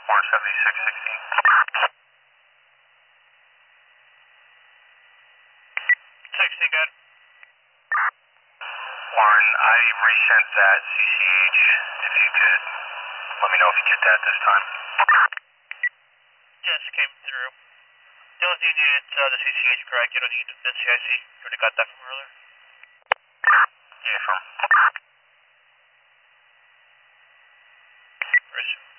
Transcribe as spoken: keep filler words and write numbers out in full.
Warren seventy-six sixteen. sixteen, good. Warren, I resent that C C H. If you could let me know if you get that this time. Just came through. You don't need it, uh, the C C H, correct? You don't need the C I C? You already got that from earlier? Yeah, from. Where is it?